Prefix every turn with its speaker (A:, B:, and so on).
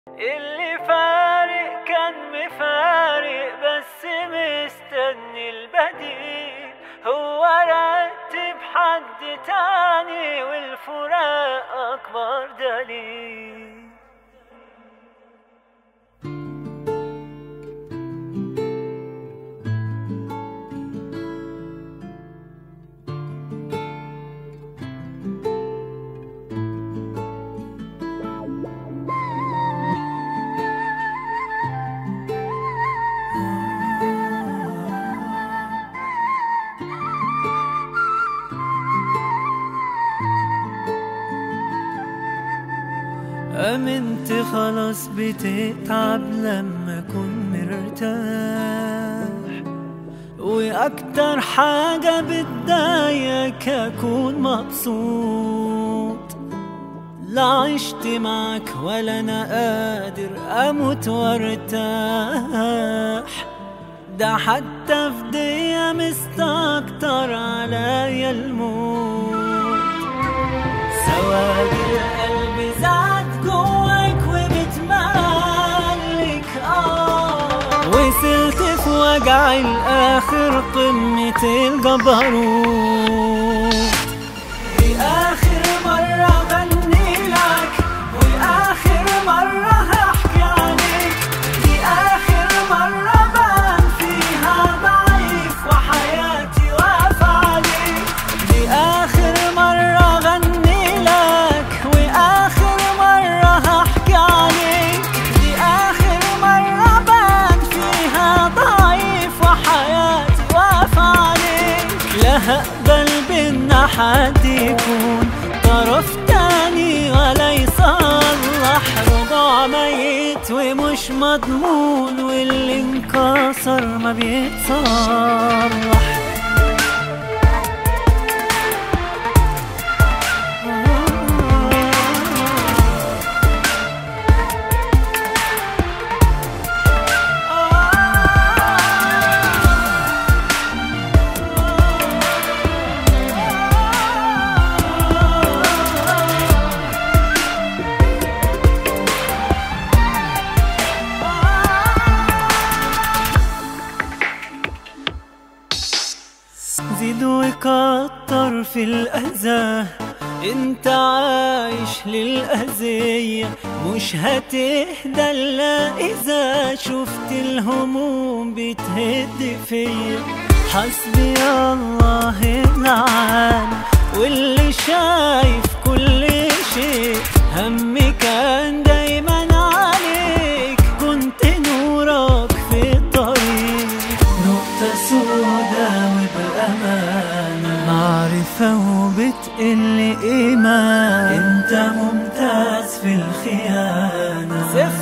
A: اللي فارق كان مفارق بس مستني البديل، هو رتب حد تاني والفراق أكبر دليل. أمنت خلاص بتتعب لما أكون مرتاح، وأكتر حاجة بتضايقك أكون مبسوط. لا عشت معك ولا أنا قادر أموت وارتاح، ده حتى في دقيقة مستكتر عليا الموت. سواد القلب زاد جواك وبتملك وصلت في وجع الآخر قمة الجبروت. دي آخر مرة غني لك وآخر مرة هحكي عليك، دي آخر مرة بان فيها ضعيف وحياتي واقفة عليك. دي آخر مرة غني لك وآخر مرة هحكي عليك، دي آخر مرة بان فيها ضعيف وحياتي واقفة عليك. لا هقبل بينا حد يكون طرف تاني ولا يصلح، رجوع ميت ومش مضمون واللي انكسر ما بيتصلح. زيد وكتر في الأذى، انت عايش للأذية، مش هتهدى الا إذا شفت الهموم بتهد فيا. حسبي الله العالم واللي شايف كل شيء، همي كان دايما عليك، كنت نورك في الطريق. نقطة سودا وبأمانة، معرفة وبتقل إيمان، انت ممتاز في الخيانة.